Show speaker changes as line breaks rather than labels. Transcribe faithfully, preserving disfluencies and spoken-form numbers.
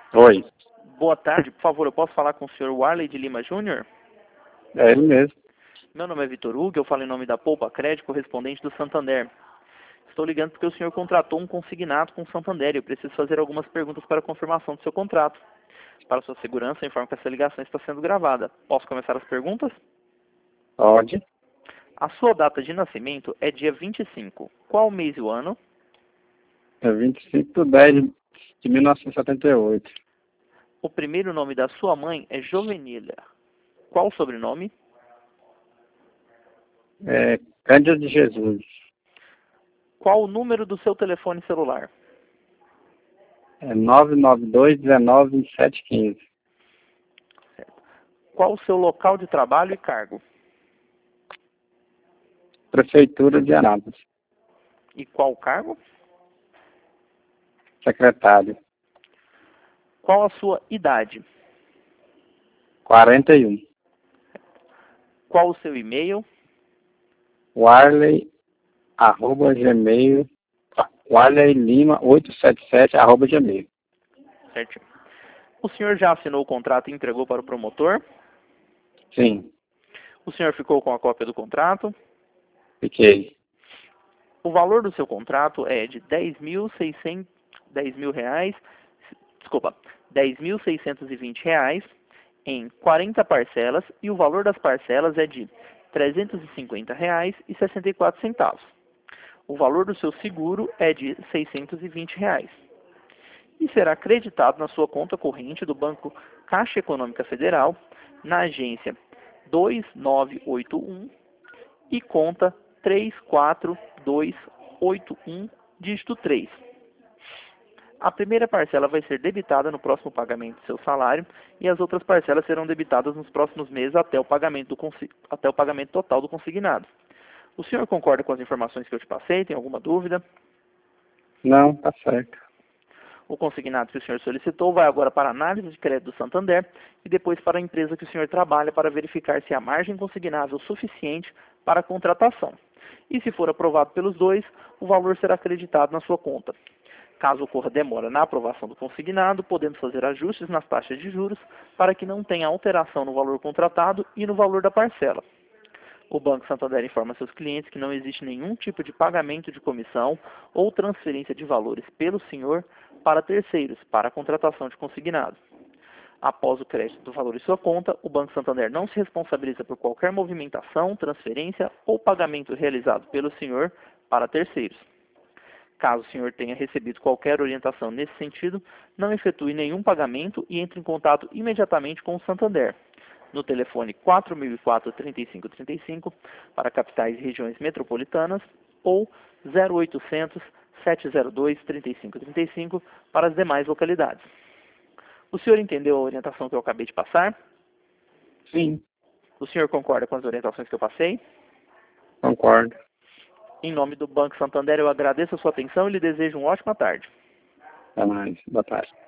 Oi,
Boa tarde, por favor, eu posso falar com o senhor Warley de Lima Júnior?
é ele mesmo.
Meu nome é Vitor Hugo, eu falo em nome da Poupa Crédito, correspondente do Santander. Estou ligando porque o senhor contratou um consignado com o Santander e eu preciso fazer algumas perguntas para confirmação do seu contrato. Para sua segurança, eu informo que essa ligação está sendo gravada. Posso começar as perguntas?
Pode.
A sua data de nascimento é dia vinte e cinco. Qual mês e o ano?
É vinte e cinco de dez de mil novecentos e setenta e oito.
O primeiro nome da sua mãe é Jovenília. Qual o sobrenome?
É Cândido de Jesus.
Qual o número do seu telefone celular?
É nove nove dois, um nove, vinte e sete, quinze.
Qual o seu local de trabalho e cargo?
Prefeitura de Anápolis.
E qual o cargo?
Secretário.
Qual a sua idade?
quarenta e um.
Qual o seu e-mail?
Warley, arroba gmail. Warley Lima oito sete sete, arroba gmail.
Certinho. O senhor já assinou o contrato e entregou para o promotor?
Sim,
O senhor ficou com a cópia do contrato?
fiquei.
O valor do seu contrato é de dez mil e seiscentos, dez mil reais, desculpa, dez mil seiscentos e vinte reais em quarenta parcelas e o valor das parcelas é de trezentos e cinquenta reais e sessenta e quatro centavos. O valor do seu seguro é de seiscentos e vinte reais. E será creditado na sua conta corrente do Banco Caixa Econômica Federal, na agência dois nove oito um e conta três quatro dois oito um, dígito três. A primeira parcela vai ser debitada no próximo pagamento do seu salário e as outras parcelas serão debitadas nos próximos meses até o pagamento, do consi- até o pagamento total do consignado. O senhor concorda com as informações que eu te passei? Tem alguma dúvida?
Não, tá certo.
O consignado que o senhor solicitou vai agora para a análise de crédito do Santander e depois para a empresa que o senhor trabalha para verificar se há margem consignável suficiente para a contratação. E se for aprovado pelos dois, o valor será acreditado na sua conta. Caso ocorra demora na aprovação do consignado, podemos fazer ajustes nas taxas de juros para que não tenha alteração no valor contratado e no valor da parcela. O Banco Santander informa seus clientes que não existe nenhum tipo de pagamento de comissão ou transferência de valores pelo senhor para terceiros, para a contratação de consignado. Após o crédito do valor em sua conta, o Banco Santander não se responsabiliza por qualquer movimentação, transferência ou pagamento realizado pelo senhor para terceiros. Caso o senhor tenha recebido qualquer orientação nesse sentido, não efetue nenhum pagamento e entre em contato imediatamente com o Santander, no telefone quatro mil e quatro, trinta e cinco trinta e cinco para capitais e regiões metropolitanas ou zero oitocentos, sete zero dois, trinta e cinco trinta e cinco para as demais localidades. O senhor entendeu a orientação que eu acabei de passar?
Sim,
O senhor concorda com as orientações que eu passei?
concordo.
Em nome do Banco Santander, eu agradeço a sua atenção e lhe desejo uma ótima tarde.
Até mais. Boa tarde.